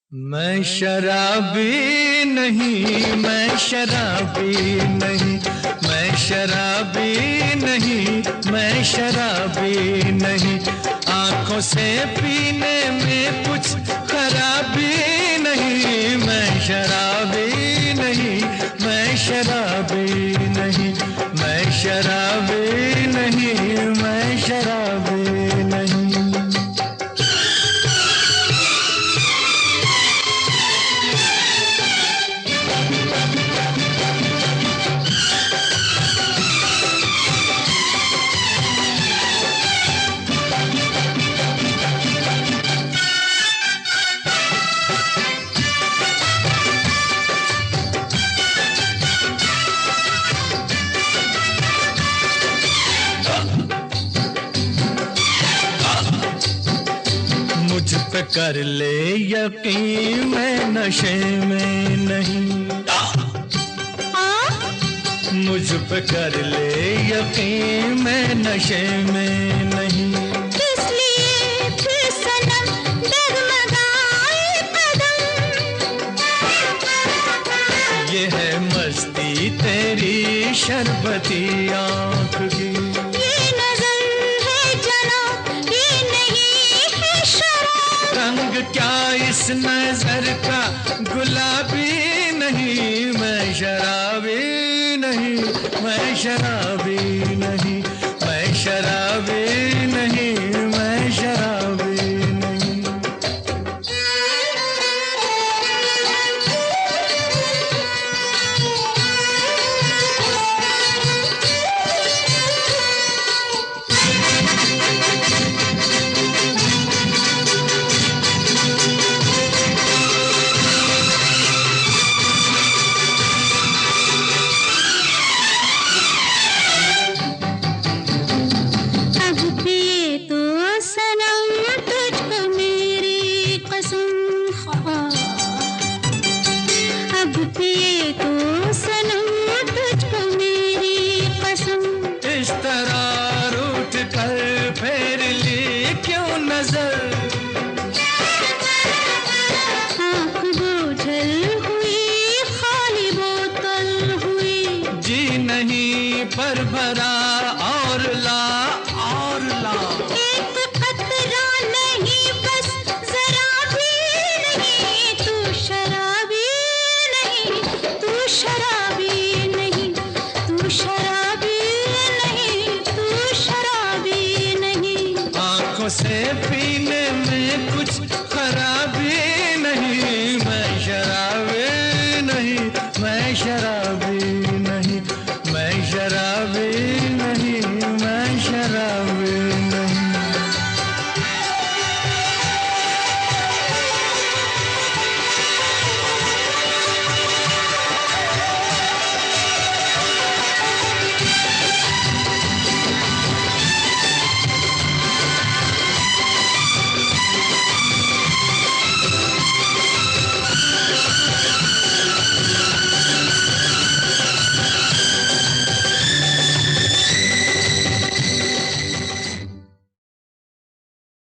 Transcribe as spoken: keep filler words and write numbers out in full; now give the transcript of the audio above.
मैं शराबी नहीं, मैं शराबी नहीं, मैं शराबी नहीं, मैं शराबी नहीं। आंखों से पीने में कुछ खराबी नहीं। मैं शराबी नहीं, मैं शराबी नहीं, मैं शराबी नहीं, मैं शराबी नहीं। मुझ पे कर ले यकीन, मैं नशे में नहीं। मुझ पे कर ले यकीन, मैं नशे में नहीं। किस लिए फिर सनम डगमगाए कदम। ये है मस्ती तेरी शरबती आँख की। रंग क्या इस नजर का गुलाबी नहीं। मैं शराबी नहीं, मैं शराबी नहीं, मैं शराबी नहीं, मैं शराबी नहीं। इस तरह रूठ कर फेर ली क्यों नजर। आँख बोझल हुई, खाली बोतल हुई। जी नहीं पर भरा और ला और ला। एक खतरा नहीं बस जरा भी नहीं। तू शराबी नहीं, तू शराबी नहीं, तू शराबी नहीं, तू शराबी नहीं। आंखों से